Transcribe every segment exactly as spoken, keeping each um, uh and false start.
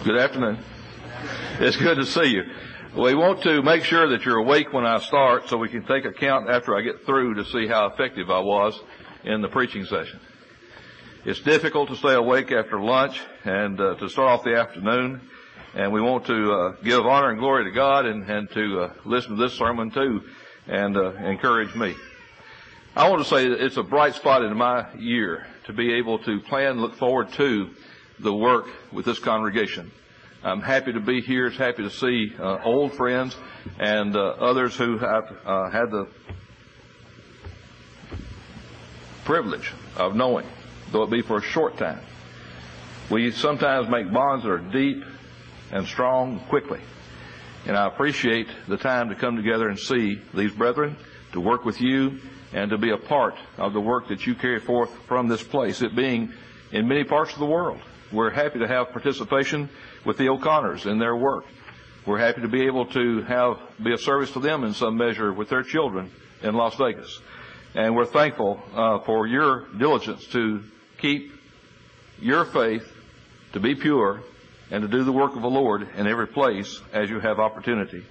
Good afternoon. It's good to see you. We want to make sure that you're awake when I start so we can take account after I get through to see how effective I was in the preaching session. It's difficult to stay awake after lunch and uh, to start off the afternoon, and we want to uh, give honor and glory to God and, and to uh, listen to this sermon too and uh, encourage me. I want to say that it's a bright spot in my year to be able to plan, look forward to the work with this congregation. I'm happy to be here. It's happy to see uh, old friends and uh, others who have uh, had the privilege of knowing, though it be for a short time. We sometimes make bonds that are deep and strong quickly. And I appreciate the time to come together and see these brethren, to work with you, and to be a part of the work that you carry forth from this place, it being in many parts of the world. We're happy to have participation with the O'Connors in their work. We're happy to be able to have be of service to them in some measure with their children in Las Vegas. And we're thankful uh, for your diligence to keep your faith, to be pure, and to do the work of the Lord in every place as you have opportunity.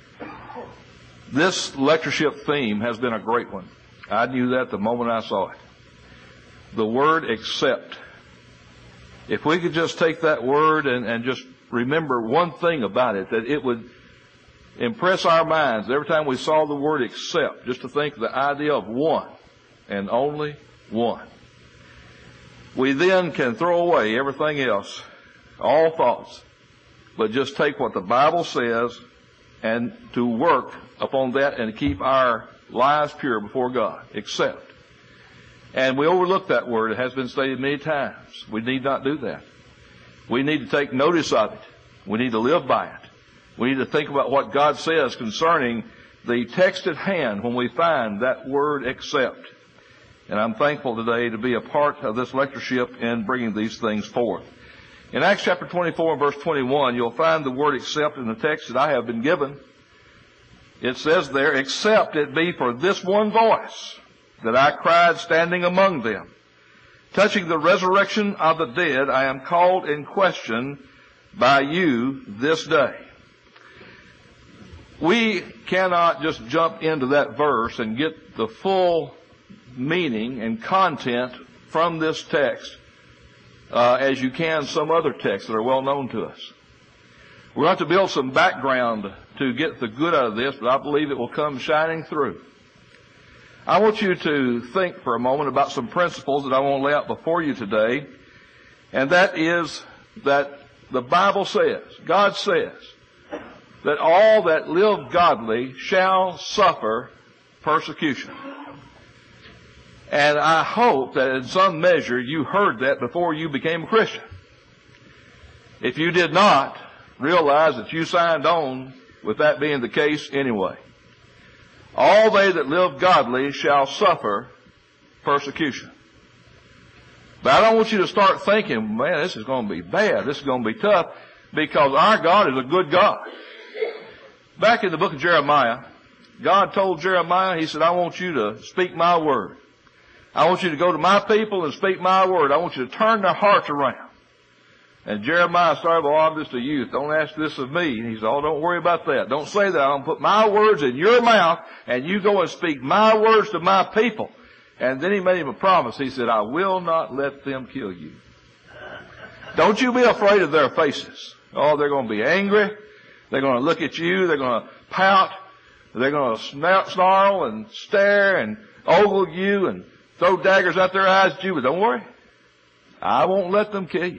This lectureship theme has been a great one. I knew that the moment I saw it. The word accept. If we could just take that word and, and just remember one thing about it, that it would impress our minds every time we saw the word accept, just to think of the idea of one and only one. We then can throw away everything else, all thoughts, but just take what the Bible says and to work upon that and keep our lives pure before God. Accept. And we overlook that word. It has been stated many times. We need not do that. We need to take notice of it. We need to live by it. We need to think about what God says concerning the text at hand when we find that word accept. And I'm thankful today to be a part of this lectureship in bringing these things forth. In Acts chapter twenty-four and verse twenty-one, you'll find the word accept in the text that I have been given. It says there, except it be for this one voice that I cried standing among them. Touching the resurrection of the dead, I am called in question by you this day. We cannot just jump into that verse and get the full meaning and content from this text uh, as you can some other texts that are well known to us. We're going to have to build some background to get the good out of this, but I believe it will come shining through. I want you to think for a moment about some principles that I want to lay out before you today, and that is that the Bible says, God says, that all that live godly shall suffer persecution. And I hope that in some measure you heard that before you became a Christian. If you did not, realize that you signed on with that being the case anyway. All they that live godly shall suffer persecution. But I don't want you to start thinking, man, this is going to be bad. This is going to be tough, because our God is a good God. Back in the book of Jeremiah, God told Jeremiah, He said, I want you to speak my word. I want you to go to my people and speak my word. I want you to turn their hearts around. And Jeremiah started, well, I'm just a youth. Don't ask this of me. And he said, oh, don't worry about that. Don't say that. I'm going to put my words in your mouth, and you go and speak my words to my people. And then he made him a promise. He said, I will not let them kill you. Don't you be afraid of their faces. Oh, they're going to be angry. They're going to look at you. They're going to pout. They're going to snarl and stare and ogle you and throw daggers out their eyes at you. But don't worry. I won't let them kill you.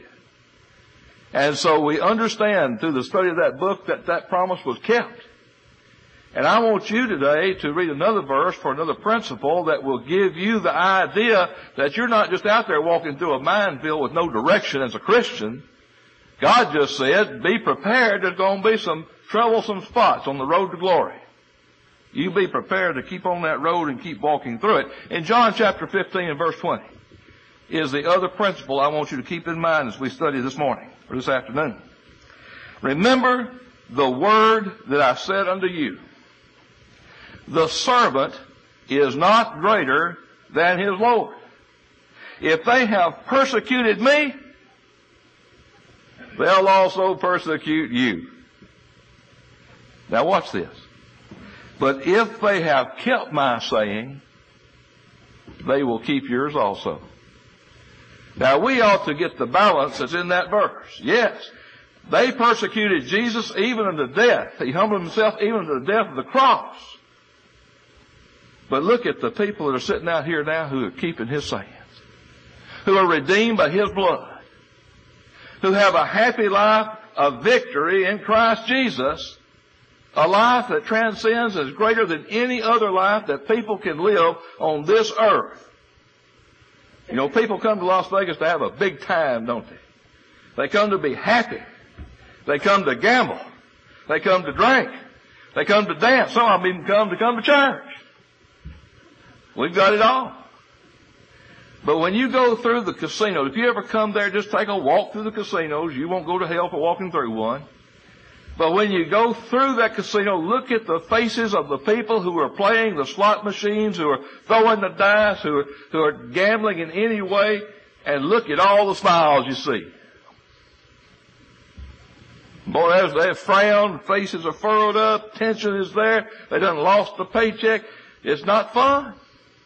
And so we understand through the study of that book that that promise was kept. And I want you today to read another verse for another principle that will give you the idea that you're not just out there walking through a minefield with no direction as a Christian. God just said, be prepared. There's going to be some troublesome spots on the road to glory. You be prepared to keep on that road and keep walking through it. In John chapter fifteen and verse twenty is the other principle I want you to keep in mind as we study this morning or this afternoon. Remember the word that I said unto you. The servant is not greater than his Lord. If they have persecuted me, they'll also persecute you. Now watch this. But if they have kept my saying, they will keep yours also. Now we ought to get the balance that's in that verse. Yes, they persecuted Jesus even unto death. He humbled himself even unto the death of the cross. But look at the people that are sitting out here now who are keeping his sayings, who are redeemed by his blood, who have a happy life of victory in Christ Jesus, a life that transcends, is greater than any other life that people can live on this earth. You know, people come to Las Vegas to have a big time, don't they? They come to be happy. They come to gamble. They come to drink. They come to dance. Some of them even come to come to church. We've got it all. But when you go through the casinos, if you ever come there, just take a walk through the casinos. You won't go to hell for walking through one. But when you go through that casino, look at the faces of the people who are playing the slot machines, who are throwing the dice, who are, who are gambling in any way, and look at all the smiles you see. Boy, as they frown, faces are furrowed up, tension is there, they done lost the paycheck. It's not fun.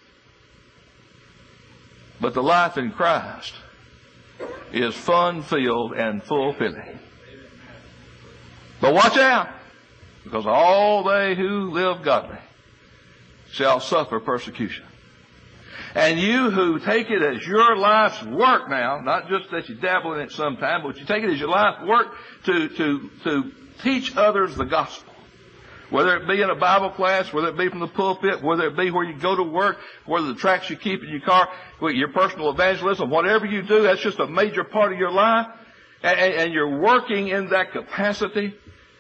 But the life in Christ is fun-filled and fulfilling. But watch out, because all they who live godly shall suffer persecution. And you who take it as your life's work now, not just that you dabble in it sometime, but you take it as your life's work to, to, to teach others the gospel. Whether it be in a Bible class, whether it be from the pulpit, whether it be where you go to work, whether the tracks you keep in your car, your personal evangelism, whatever you do, that's just a major part of your life. And, and you're working in that capacity.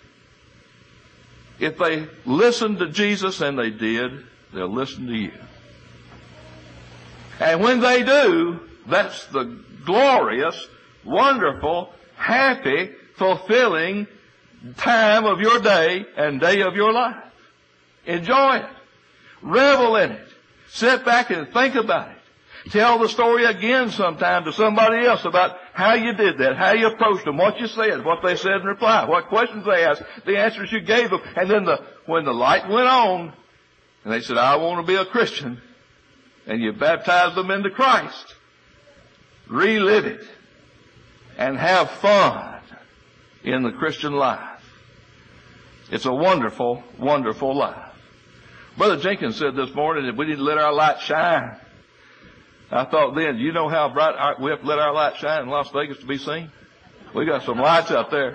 If they listen to Jesus, and they did, they'll listen to you. And when they do, that's the glorious, wonderful, happy, fulfilling time of your day and day of your life. Enjoy it. Revel in it. Sit back and think about it. Tell the story again sometime to somebody else about how you did that, how you approached them, what you said, what they said in reply, what questions they asked, the answers you gave them. And then the, when the light went on, and they said, I want to be a Christian, and you baptized them into Christ, relive it and have fun in the Christian life. It's a wonderful, wonderful life. Brother Jenkins said this morning that we need to let our light shine. I thought then, you know how bright our, we have to let our light shine in Las Vegas to be seen? We got some lights out there.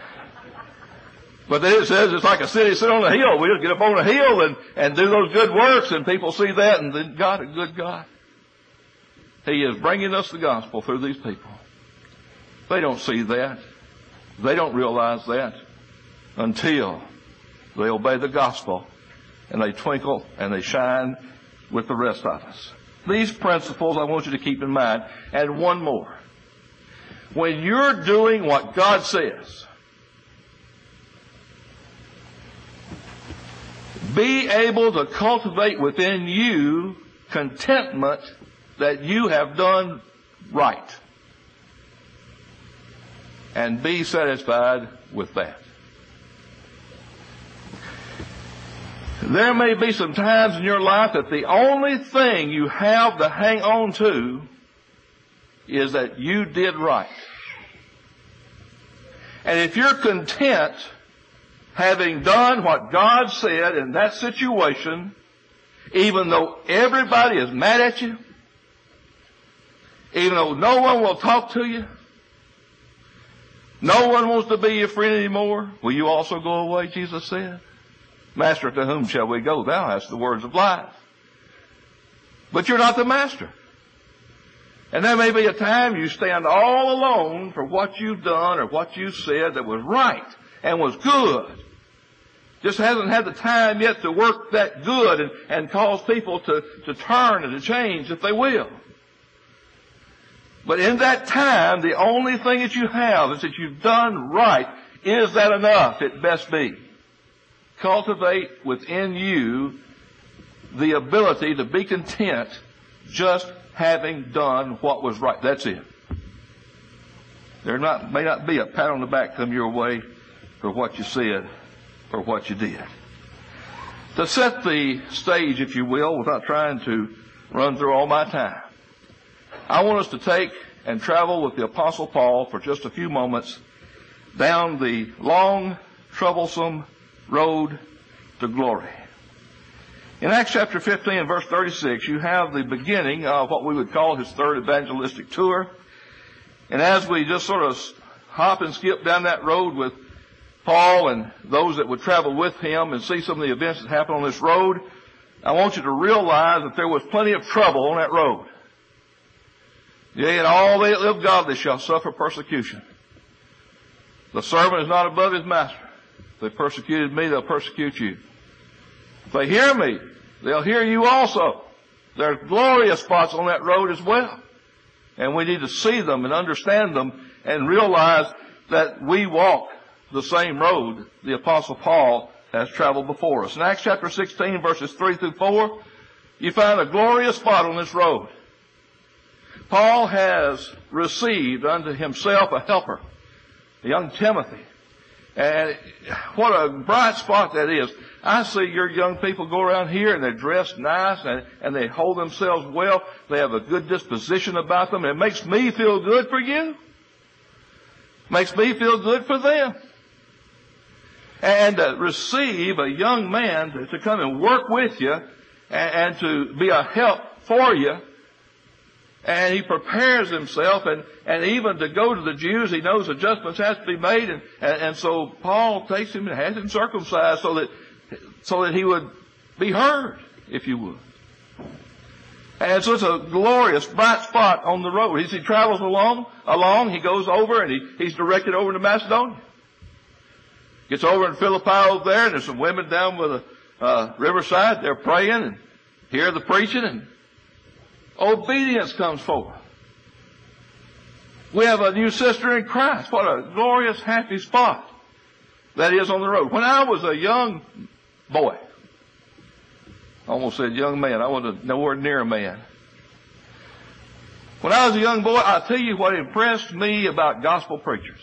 But then it says it's like a city sit on a hill. We just get up on a hill and, and do those good works, and people see that, and then God, a good God. He is bringing us the gospel through these people. They don't see that. They don't realize that until they obey the gospel and they twinkle and they shine with the rest of us. These principles I want you to keep in mind. And one more. When you're doing what God says, be able to cultivate within you contentment that you have done right. And be satisfied with that. There may be some times in your life that the only thing you have to hang on to is that you did right. And if you're content having done what God said in that situation, even though everybody is mad at you, even though no one will talk to you, no one wants to be your friend anymore, will you also go away, Jesus said? Master, to whom shall we go? Thou hast the words of life. But you're not the master. And there may be a time you stand all alone for what you've done or what you said that was right and was good. Just hasn't had the time yet to work that good and, and cause people to, to turn and to change if they will. But in that time, the only thing that you have is that you've done right. Is that enough? It best be. Cultivate within you the ability to be content just having done what was right. That's it. There not, may not be a pat on the back come your way for what you said or what you did. To set the stage, if you will, without trying to run through all my time, I want us to take and travel with the Apostle Paul for just a few moments down the long, troublesome road to glory. In Acts chapter fifteen and verse thirty-six, you have the beginning of what we would call his third evangelistic tour. And as we just sort of hop and skip down that road with Paul and those that would travel with him and see some of the events that happened on this road, I want you to realize that there was plenty of trouble on that road. Yea, and all they that live godly shall suffer persecution. The servant is not above his master. If they persecuted me, they'll persecute you. If they hear me, they'll hear you also. There are glorious spots on that road as well. And we need to see them and understand them and realize that we walk the same road the Apostle Paul has traveled before us. In Acts chapter sixteen, verses three through four, you find a glorious spot on this road. Paul has received unto himself a helper, young Timothy. And what a bright spot that is. I see your young people go around here and they're dressed nice and, and they hold themselves well. They have a good disposition about them. It makes me feel good for you. Makes me feel good for them. And to receive a young man to, to come and work with you and, and to be a help for you. And he prepares himself, and, and even to go to the Jews, he knows adjustments have to be made. And, and, and so Paul takes him and has him circumcised so that, so that he would be heard, if you would. And so it's a glorious, bright spot on the road. As he travels along, along, he goes over and he, he's directed over to Macedonia. Gets over in Philippi over there, and there's some women down by the uh, riverside. They're praying and hear the preaching, and obedience comes forth. We have a new sister in Christ. What a glorious, happy spot that is on the road. When I was a young boy, I almost said young man. I wasn't nowhere near a man. When I was a young boy, I'll tell you what impressed me about gospel preachers.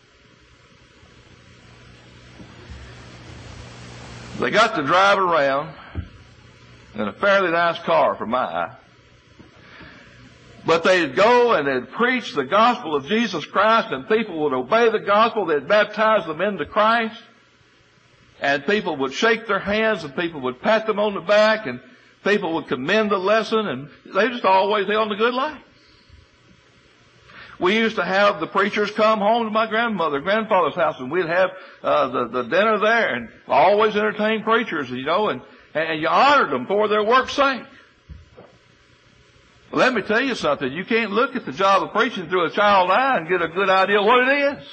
They got to drive around in a fairly nice car for my eye. But they'd go and they'd preach the gospel of Jesus Christ, and people would obey the gospel. They'd baptize them into Christ. And people would shake their hands, and people would pat them on the back, and people would commend the lesson, and they just always held a good life. We used to have the preachers come home to my grandmother, grandfather's house, and we'd have uh, the, the dinner there, and always entertain preachers, you know, and, and you honored them for their work's sake. Well, let me tell you something. You can't look at the job of preaching through a child eye and get a good idea of what it is.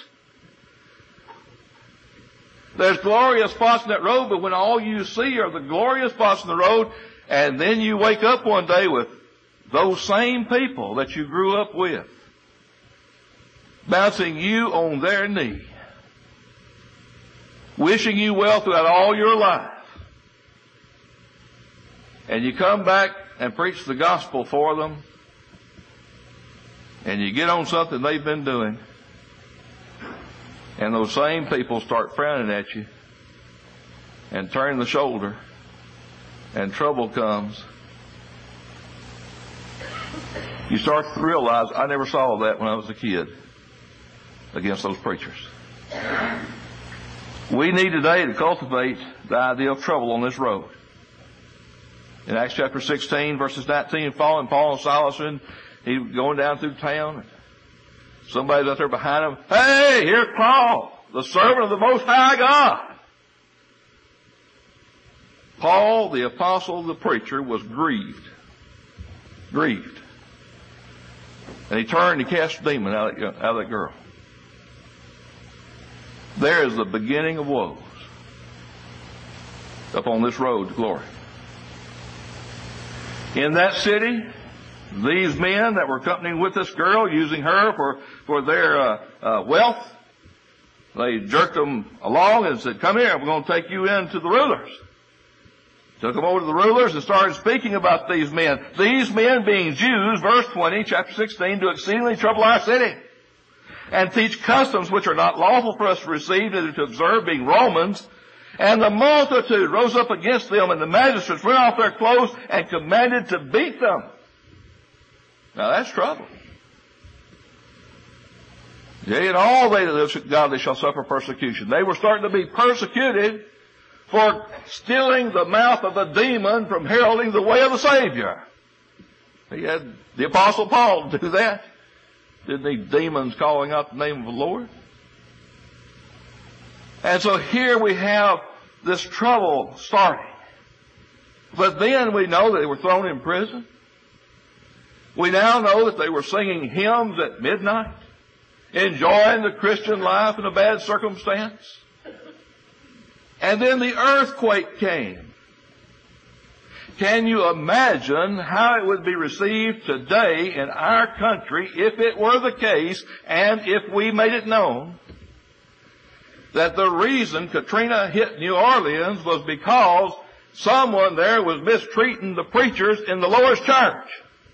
There's glorious spots in that road, but when all you see are the glorious spots in the road, and then you wake up one day with those same people that you grew up with, bouncing you on their knee, wishing you well throughout all your life, and you come back and preach the gospel for them, and you get on something they've been doing, and those same people start frowning at you and turning the shoulder, and trouble comes. You start to realize, I never saw that when I was a kid against those preachers. We need today to cultivate the idea of trouble on this road. In Acts chapter sixteen, verses nineteen and following, Paul and Silas, and he going down through town. Somebody's out there behind him. Hey, here's Paul, the servant of the Most High God. Paul, the apostle, the preacher, was grieved. Grieved. And he turned and he cast a demon out of that, out of that girl. There is the beginning of woes up on this road to glory. In that city, these men that were accompanying with this girl, using her for, for their uh, uh, wealth, they jerked them along and said, come here, we're going to take you in to the rulers. Took them over to the rulers and started speaking about these men. These men being Jews, verse twenty, chapter sixteen, do exceedingly trouble our city. and teach customs which are not lawful for us to receive, neither to observe, being Romans. And the multitude rose up against them, and the magistrates rent off their clothes and commanded to beat them. Now that's trouble. Yea, and all they that live godly shall suffer persecution. They were starting to be persecuted for stilling the mouth of the demon from heralding the way of the Savior. He had the Apostle Paul do that. Didn't need demons calling out the name of the Lord. And so here we have this trouble starting. But then we know that they were thrown in prison. We now know that they were singing hymns at midnight, enjoying the Christian life in a bad circumstance. And then the earthquake came. Can you imagine how it would be received today in our country if it were the case and if we made it known that the reason Katrina hit New Orleans was because someone there was mistreating the preachers in the Lois Church?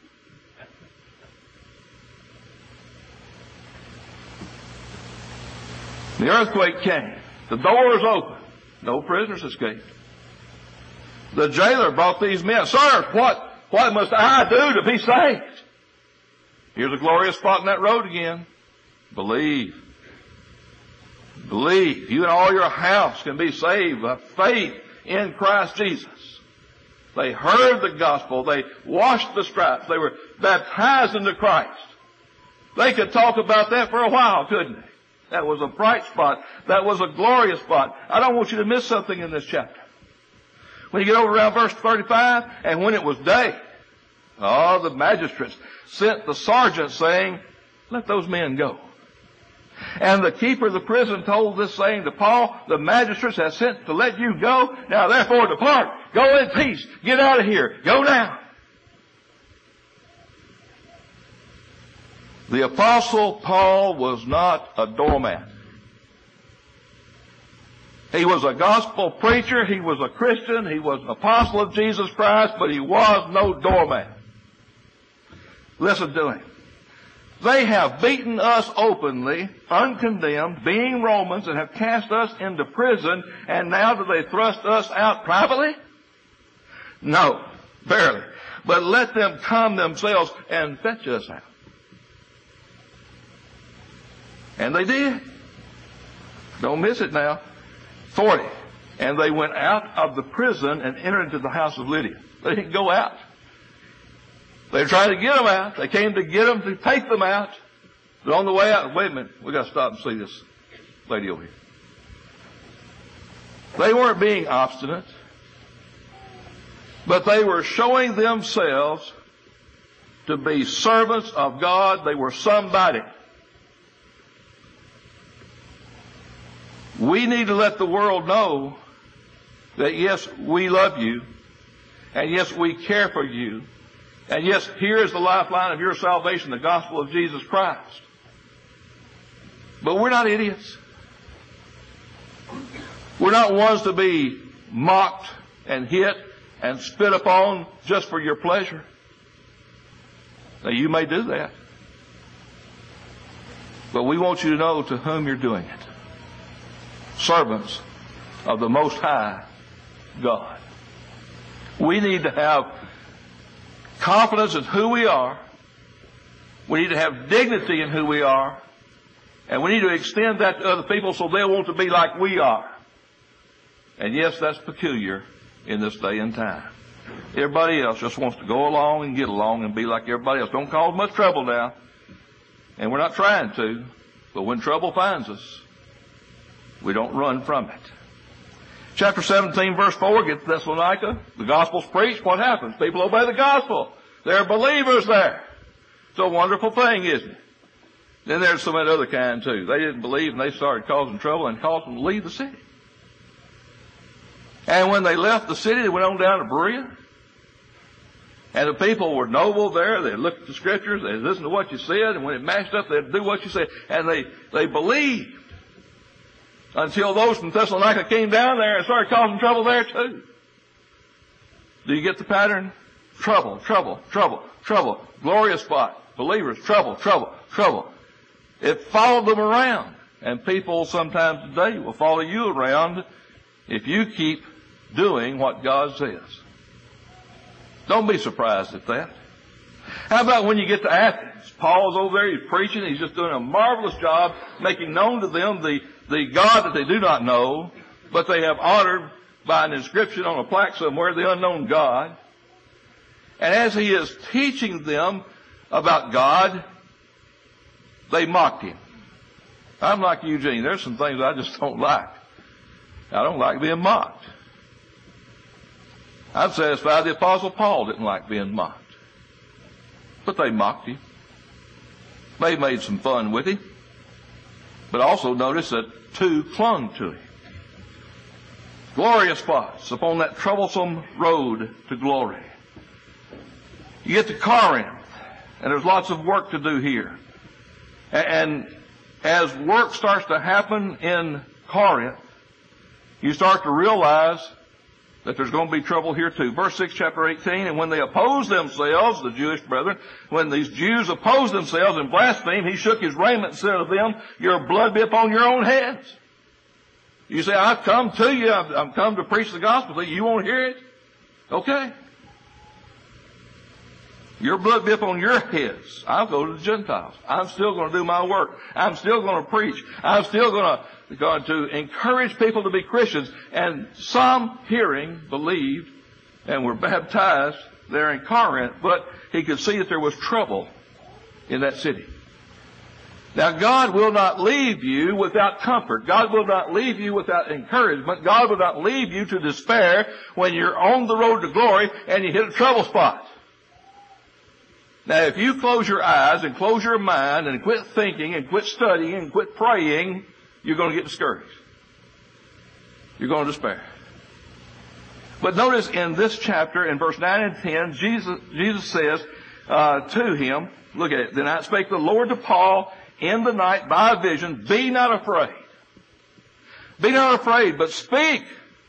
The earthquake came. The doors opened. No prisoners escaped. The jailer brought these men. Sir, what, what must I do to be saved? Here's a glorious spot in that road again. Believe. Believe. You and all your house can be saved by faith in Christ Jesus. They heard the gospel. They washed the stripes. They were baptized into Christ. They could talk about that for a while, couldn't they? That was a bright spot. That was a glorious spot. I don't want you to miss something in this chapter. When you get over around verse thirty-five, and when it was day, oh, the magistrates sent the sergeant saying, let those men go. And the keeper of the prison told this saying to Paul, the magistrates have sent to let you go. Now therefore depart. Go in peace. Get out of here. Go now. The Apostle Paul was not a doormat. He was a gospel preacher. He was a Christian. He was an apostle of Jesus Christ, but he was no doormat. Listen to him. They have beaten us openly, uncondemned, being Romans, and have cast us into prison, and now do they thrust us out privately? No, barely. But let them come themselves and fetch us out. And they did. Don't miss it now. Forty. And they went out of the prison and entered into the house of Lydia. They didn't go out. They tried to get them out. They came to get them, to take them out. But on the way out, wait a minute, we got to stop and see this lady over here. They weren't being obstinate, but they were showing themselves to be servants of God. They were somebody. We need to let the world know that yes, we love you, and yes, we care for you, and yes, here is the lifeline of your salvation, the gospel of Jesus Christ. But we're not idiots. We're not ones to be mocked and hit and spit upon just for your pleasure. Now, you may do that, but we want you to know to whom you're doing it. Servants of the Most High God. We need to have confidence in who we are. We need to have dignity in who we are. And we need to extend that to other people so they'll want to be like we are. And yes, that's peculiar in this day and time. Everybody else just wants to go along and get along and be like everybody else. Don't cause much trouble now. And we're not trying to. But when trouble finds us, we don't run from it. Chapter seventeen, verse four, get to Thessalonica. The gospel's preached. What happens? People obey the gospel. There are believers there. It's a wonderful thing, isn't it? Then there's some of that other kind too. They didn't believe and they started causing trouble and caused them to leave the city. And when they left the city, they went on down to Berea. And the people were noble there. They looked at the scriptures. They listened to what you said. And when it matched up, they'd do what you said. And they, they believed. Until those from Thessalonica came down there and started causing trouble there too. Do you get the pattern? Trouble, trouble, trouble, trouble. Glorious spot. Believers, trouble, trouble, trouble. It followed them around. And people sometimes today will follow you around if you keep doing what God says. Don't be surprised at that. How about when you get to Athens? Paul's over there, he's preaching, he's just doing a marvelous job making known to them the, the God that they do not know, but they have honored by an inscription on a plaque somewhere, the unknown God. And as he is teaching them about God, they mocked him. I'm like Eugene. There's some things I just don't like. I don't like being mocked. I'm satisfied the Apostle Paul didn't like being mocked. But they mocked him. They made some fun with him. But also notice that two clung to him. Glorious spots upon that troublesome road to glory. You get to Corinth, and there's lots of work to do here. And as work starts to happen in Corinth, you start to realize that there's going to be trouble here too. Verse six, chapter eighteen, and when they opposed themselves, the Jewish brethren, when these Jews opposed themselves and blasphemed, he shook his raiment and said to them, your blood be upon your own heads. You say, I've come to you, I've, I've come to preach the gospel to you, you won't hear it? Okay. Your blood be upon your heads. I'll go to the Gentiles. I'm still going to do my work. I'm still going to preach. I'm still going to, going to encourage people to be Christians. And some hearing believed and were baptized there in Corinth, but he could see that there was trouble in that city. Now, God will not leave you without comfort. God will not leave you without encouragement. God will not leave you to despair when you're on the road to glory and you hit a trouble spot. Now, if you close your eyes and close your mind and quit thinking and quit studying and quit praying, you're going to get discouraged. You're going to despair. But notice in this chapter, in verse nine and ten, Jesus, Jesus says uh, to him, look at it, then I spake the Lord to Paul in the night by a vision, be not afraid. Be not afraid, but speak.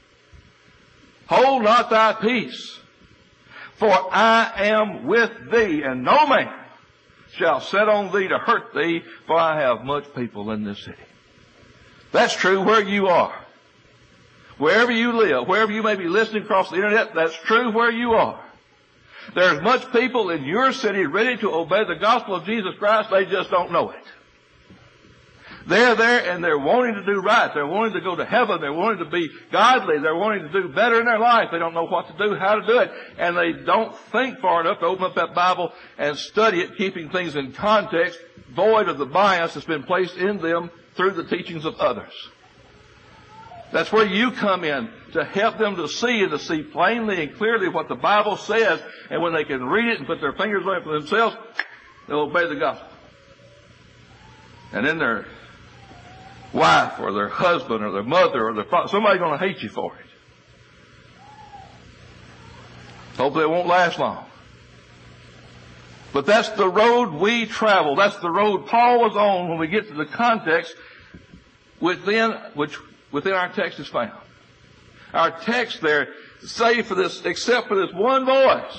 Hold not thy peace. For I am with thee, and no man shall set on thee to hurt thee, for I have much people in this city. That's true where you are. Wherever you live, wherever you may be listening across the internet, that's true where you are. There's much people in your city ready to obey the gospel of Jesus Christ, they just don't know it. They're there and they're wanting to do right. They're wanting to go to heaven. They're wanting to be godly. They're wanting to do better in their life. They don't know what to do, how to do it. And they don't think far enough to open up that Bible and study it, keeping things in context, void of the bias that's been placed in them through the teachings of others. That's where you come in, to help them to see and to see plainly and clearly what the Bible says. And when they can read it and put their fingers on it for themselves, they'll obey the gospel. And then their wife or their husband or their mother or their father, somebody's going to hate you for it. Hopefully it won't last long. But that's the road we travel. That's the road Paul was on when we get to the context within which within our text is found. Our text there, save for this, except for this one voice,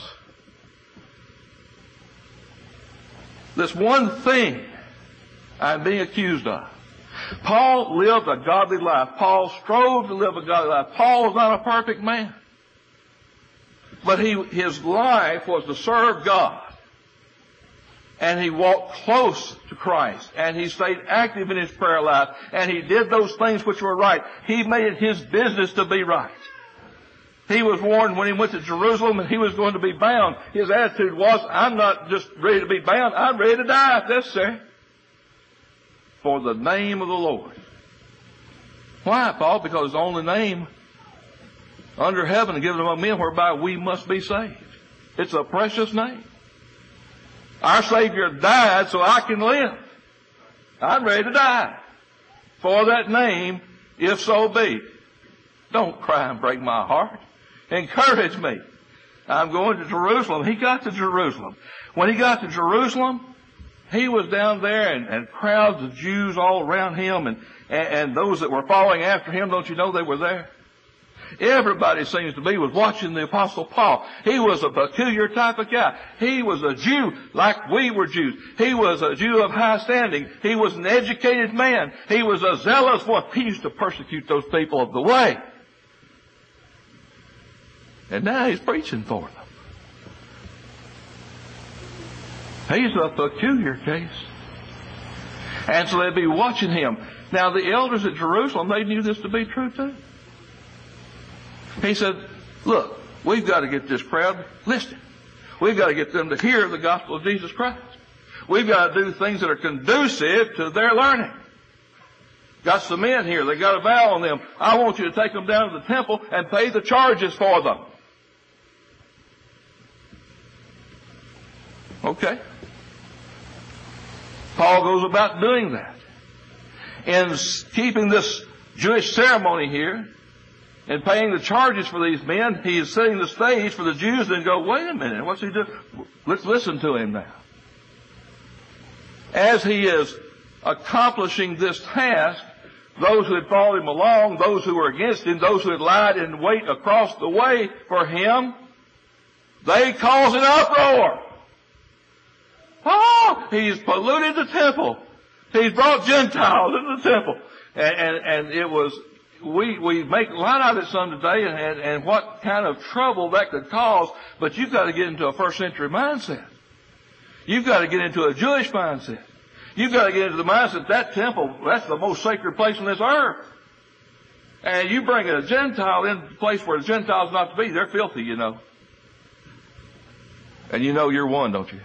this one thing I'm being accused of. Paul lived a godly life. Paul strove to live a godly life. Paul was not a perfect man. But he, his life was to serve God. And he walked close to Christ. And he stayed active in his prayer life. And he did those things which were right. He made it his business to be right. He was warned when he went to Jerusalem and he was going to be bound. His attitude was, I'm not just ready to be bound. I'm ready to die if necessary. For the name of the Lord. Why, Paul? Because it's the only name under heaven given among men whereby we must be saved. It's a precious name. Our Savior died so I can live. I'm ready to die for that name, if so be. Don't cry and break my heart. Encourage me. I'm going to Jerusalem. He got to Jerusalem. When he got to Jerusalem, he was down there and, and crowds of Jews all around him and, and, and those that were following after him, don't you know they were there? Everybody seems to be was watching the Apostle Paul. He was a peculiar type of guy. He was a Jew like we were Jews. He was a Jew of high standing. He was an educated man. He was a zealous one. He used to persecute those people of the way. And now he's preaching for them. He's a peculiar case. And so they'd be watching him. Now the elders at Jerusalem, they knew this to be true too. He said, look, we've got to get this crowd listening. We've got to get them to hear the gospel of Jesus Christ. We've got to do things that are conducive to their learning. Got some men here. They got a vow on them. I want you to take them down to the temple and pay the charges for them. Okay. Paul goes about doing that. In keeping this Jewish ceremony here and paying the charges for these men, he is setting the stage for the Jews to go, wait a minute, what's he doing? Let's listen to him now. As he is accomplishing this task, those who had followed him along, those who were against him, those who had lied in wait across the way for him, they cause an uproar. Oh, he's polluted the temple. He's brought Gentiles into the temple. And, and, and it was, we, we make light of it some today and, and, and what kind of trouble that could cause, but you've got to get into a first century mindset. You've got to get into a Jewish mindset. You've got to get into the mindset that temple, that's the most sacred place on this earth. And you bring a Gentile into the place where the Gentile's not to be, they're filthy, you know. And you know you're one, don't you?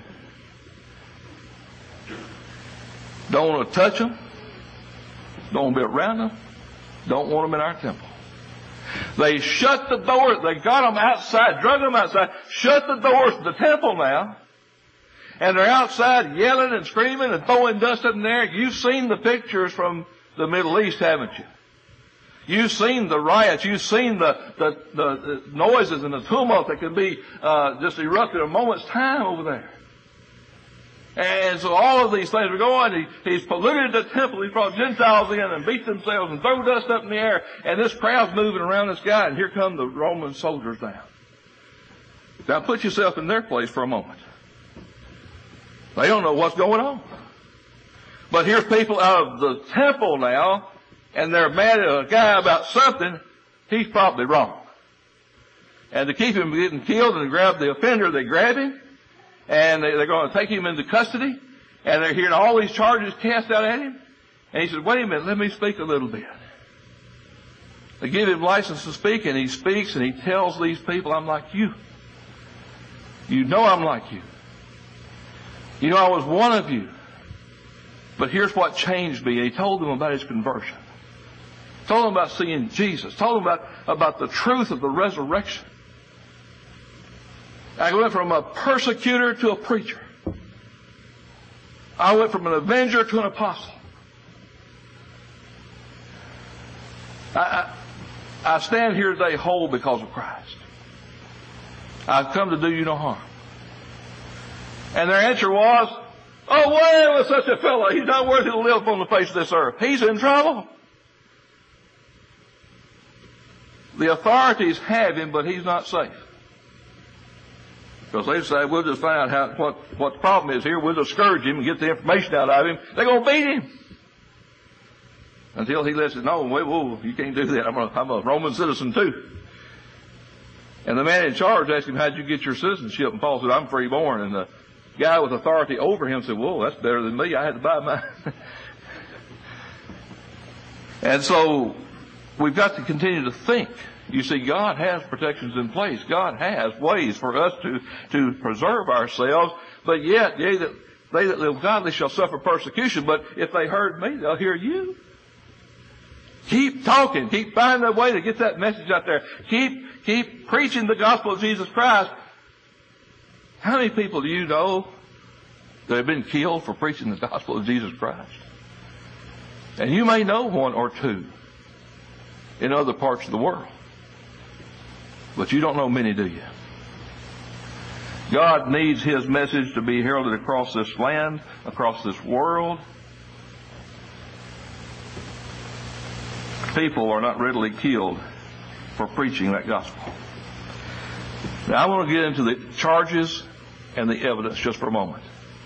Don't want to touch them. Don't want to be around them. Don't want them in our temple. They shut the doors. They got them outside, drug them outside, shut the doors to the temple now. And they're outside yelling and screaming and throwing dust up in the air. You've seen the pictures from the Middle East, haven't you? You've seen the riots. You've seen the, the, the, the noises and the tumult that can be uh, just erupt in a moment's time over there. And so all of these things are going. He, he's polluted the temple. He's brought Gentiles in and beat themselves and throw dust up in the air. And this crowd's moving around this guy. And here come the Roman soldiers down. Now put yourself in their place for a moment. They don't know what's going on. But here's people out of the temple now, and they're mad at a guy about something. He's probably wrong. And to keep him from getting killed and grab the offender, they grab him. And they're going to take him into custody. And they're hearing all these charges cast out at him. And he says, wait a minute, let me speak a little bit. They give him license to speak, and he speaks, and he tells these people, I'm like you. You know I'm like you. You know I was one of you. But here's what changed me. And he told them about his conversion. Told them about seeing Jesus. Told them about, about the truth of the resurrection. I went from a persecutor to a preacher. I went from an avenger to an apostle. I, I, I stand here today whole because of Christ. I've come to do you no harm. And their answer was, oh, well, with such a fellow, he's not worthy to live on the face of this earth. He's in trouble. The authorities have him, but he's not safe. Because they say, we'll just find out how, what, what the problem is here. We'll just scourge him and get the information out of him. They're going to beat him. Until he lets it know, wait, whoa, you can't do that. I'm a, I'm a Roman citizen too. And the man in charge asked him, how'd you get your citizenship? And Paul said, I'm freeborn. And the guy with authority over him said, whoa, that's better than me. I had to buy mine. And so we've got to continue to think. You see, God has protections in place. God has ways for us to, to preserve ourselves. But yet, they that, they that live godly shall suffer persecution. But if they heard me, they'll hear you. Keep talking. Keep finding a way to get that message out there. Keep, keep preaching the gospel of Jesus Christ. How many people do you know that have been killed for preaching the gospel of Jesus Christ? And you may know one or two in other parts of the world. But you don't know many, do you? God needs His message to be heralded across this land, across this world. People are not readily killed for preaching that gospel. Now I want to get into the charges and the evidence just for a moment.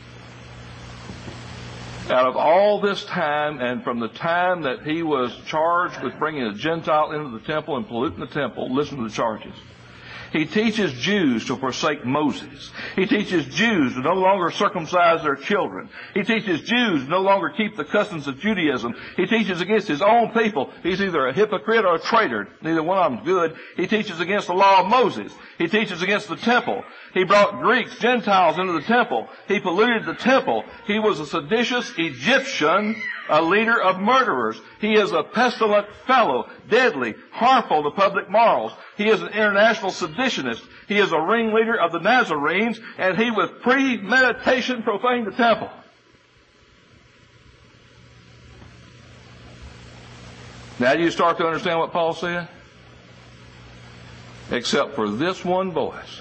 Out of all this time, and from the time that he was charged with bringing a Gentile into the temple and polluting the temple, listen to the charges. He teaches Jews to forsake Moses. He teaches Jews to no longer circumcise their children. He teaches Jews to no longer keep the customs of Judaism. He teaches against his own people. He's either a hypocrite or a traitor. Neither one of them is good. He teaches against the law of Moses. He teaches against the temple. He brought Greeks, Gentiles into the temple. He polluted the temple. He was a seditious Egyptian, a leader of murderers. He is a pestilent fellow, deadly, harmful to public morals. He is an international seditionist. He is a ringleader of the Nazarenes, and he with premeditation profaned the temple. Now do you start to understand what Paul said? Except for this one voice,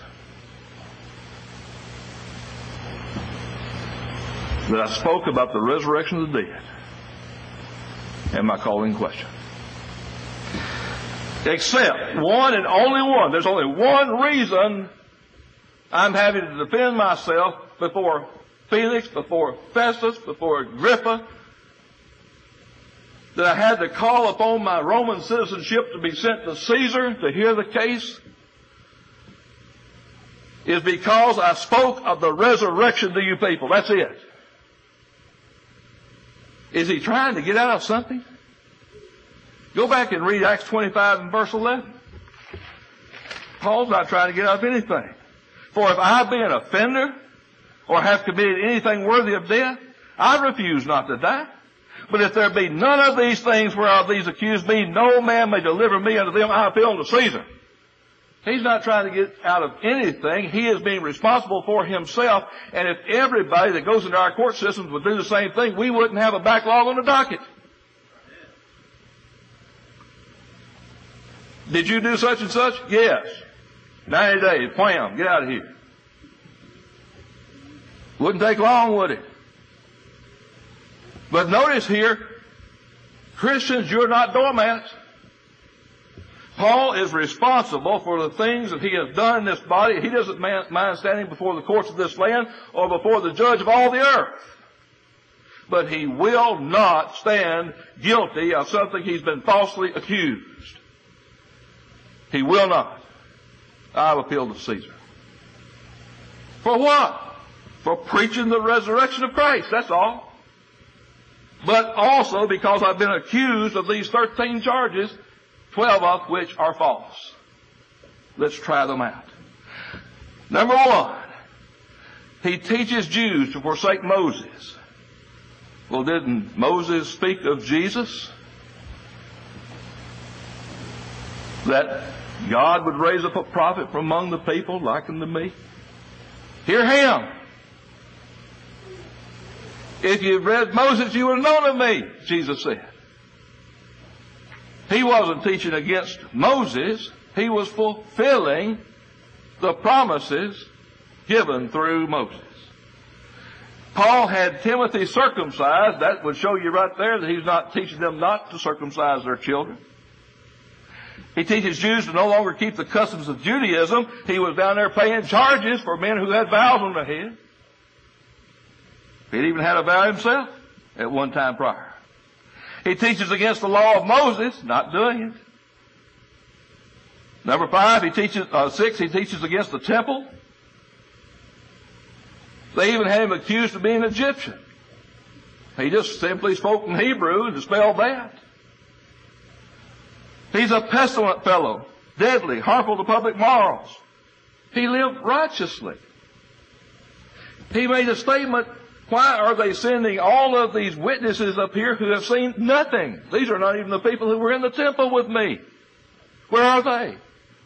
that I spoke about the resurrection of the dead and my calling question. Except one and only one. There's only one reason I'm having to defend myself before Felix, before Festus, before Agrippa, that I had to call upon my Roman citizenship to be sent to Caesar to hear the case, is because I spoke of the resurrection to you people. That's it. Is he trying to get out of something? Go back and read Acts twenty-five and verse eleven. Paul's not trying to get out of anything. For if I be an offender or have committed anything worthy of death, I refuse not to die. But if there be none of these things whereof these accuse me, no man may deliver me unto them. I appeal unto Caesar. He's not trying to get out of anything. He is being responsible for himself. And if everybody that goes into our court systems would do the same thing, we wouldn't have a backlog on the docket. Did you do such and such? Yes. ninety days. Wham. Get out of here. Wouldn't take long, would it? But notice here, Christians, you're not doormats. Paul is responsible for the things that he has done in this body. He doesn't mind standing before the courts of this land or before the judge of all the earth. But he will not stand guilty of something he's been falsely accused. He will not. I've appealed to Caesar. For what? For preaching the resurrection of Christ. That's all. But also because I've been accused of these thirteen charges, twelve of which are false. Let's try them out. Number one, he teaches Jews to forsake Moses. Well, didn't Moses speak of Jesus? That God would raise up a prophet from among the people like unto me? Hear him. If you've read Moses, you would have known of me, Jesus said. He wasn't teaching against Moses. He was fulfilling the promises given through Moses. Paul had Timothy circumcised. That would show you right there that he's not teaching them not to circumcise their children. He teaches Jews to no longer keep the customs of Judaism. He was down there paying charges for men who had vows on their head. He'd even had a vow himself at one time prior. He teaches against the law of Moses, not doing it. Number five, he teaches, uh, six, he teaches against the temple. They even had him accused of being Egyptian. He just simply spoke in Hebrew and dispelled that. He's a pestilent fellow, deadly, harmful to public morals. He lived righteously. He made a statement, why are they sending all of these witnesses up here who have seen nothing? These are not even the people who were in the temple with me. Where are they?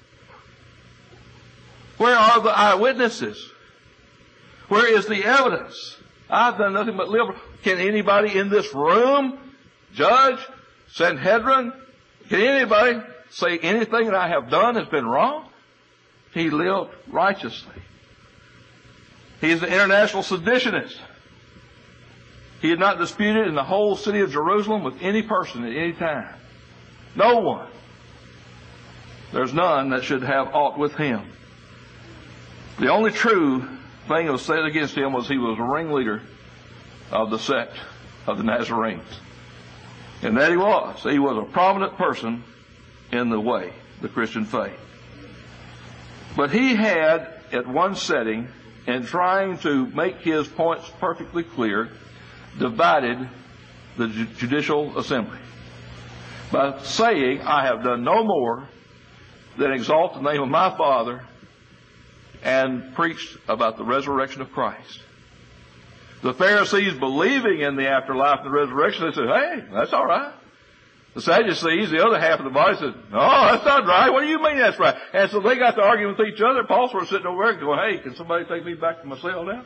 Where are the eyewitnesses? Where is the evidence? I've done nothing but live. Can anybody in this room, judge, Sanhedrin, can anybody say anything that I have done has been wrong? He lived righteously. He is an international seditionist. He had not disputed in the whole city of Jerusalem with any person at any time. No one. there's none that should have aught with him. The only true thing that was said against him was he was a ringleader of the sect of the Nazarenes. And that he was. He was a prominent person in the way, the Christian faith. But he had, at one setting, in trying to make his points perfectly clear, divided the judicial assembly by saying, I have done no more than exalt the name of my Father and preached about the resurrection of Christ. The Pharisees, believing in the afterlife and the resurrection, they said, hey, that's all right. The Sadducees, the other half of the body, said, no, that's not right. What do you mean that's right? And so they got to arguing with each other. Paul was sitting over there going, hey, can somebody take me back to my cell now?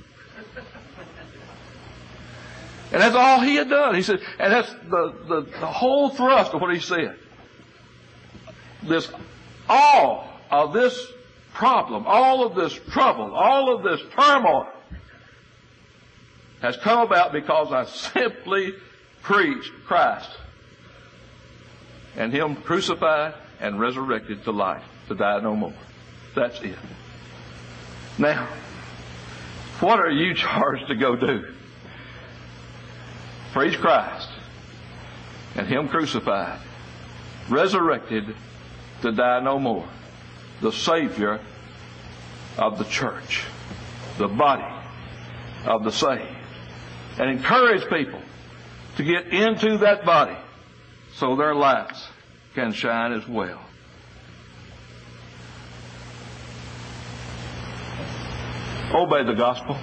And that's all he had done. He said, and that's the, the, the whole thrust of what he said. This, all of this problem, all of this trouble, all of this turmoil has come about because I simply preached Christ and Him crucified and resurrected to life, to die no more. That's it. Now, what are you charged to go do? Preach Christ and Him crucified, resurrected to die no more. The Savior of the church, the body of the saved. And encourage people to get into that body so their lights can shine as well. Obey the gospel.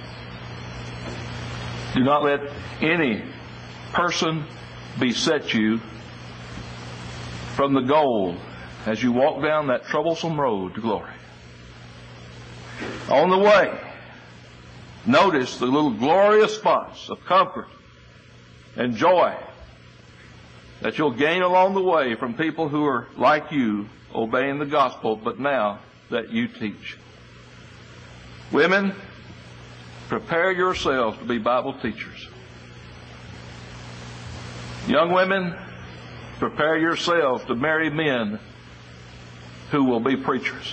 Do not let any person beset you from the goal as you walk down that troublesome road to glory. On the way, notice the little glorious spots of comfort and joy that you'll gain along the way from people who are like you, obeying the gospel, but now that you teach. Women, prepare yourselves to be Bible teachers. Young women, prepare yourselves to marry men who will be preachers.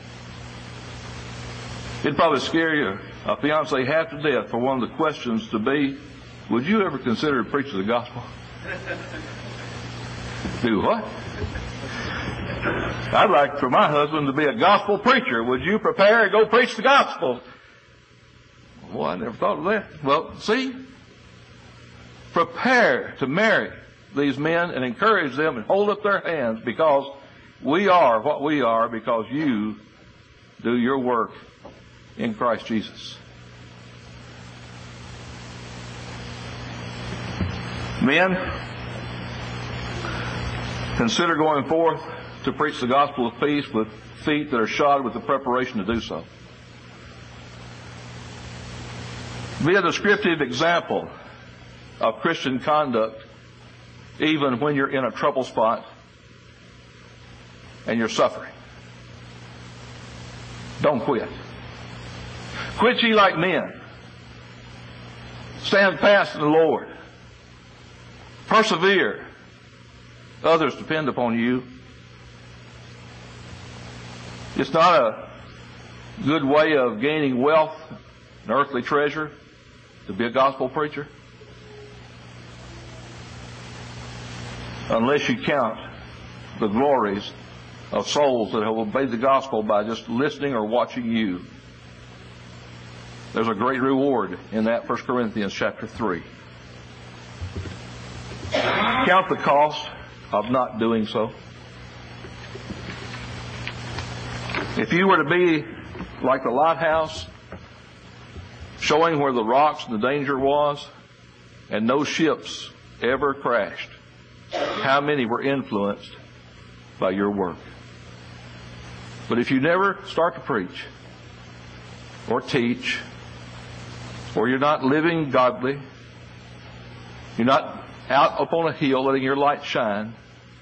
It'd probably scare you, a fiancé, half to death for one of the questions to be, would you ever consider to preach the gospel? Do what? I'd like for my husband to be a gospel preacher. Would you prepare and go preach the gospel? Well, I never thought of that. Well, see, prepare to marry these men and encourage them and hold up their hands, because we are what we are because you do your work in Christ Jesus. Men, consider going forth to preach the gospel of peace with feet that are shod with the preparation to do so. Be a descriptive example of Christian conduct even when you're in a trouble spot and you're suffering. Don't quit. Quit ye like men. Stand fast in the Lord. Persevere. Others depend upon you. It's not a good way of gaining wealth and earthly treasure to be a gospel preacher, unless you count the glories of souls that have obeyed the gospel by just listening or watching you. There's a great reward in that, First Corinthians chapter three. Count the cost of not doing so. If you were to be like the lighthouse, showing where the rocks and the danger was, and no ships ever crashed, how many were influenced by your work? But if you never start to preach or teach, or you're not living godly, you're not out upon a hill letting your light shine,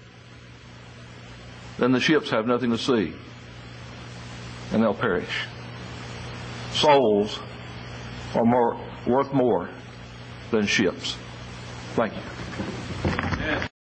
then the ships have nothing to see, and they'll perish. Souls are more worth more than ships. Thank you.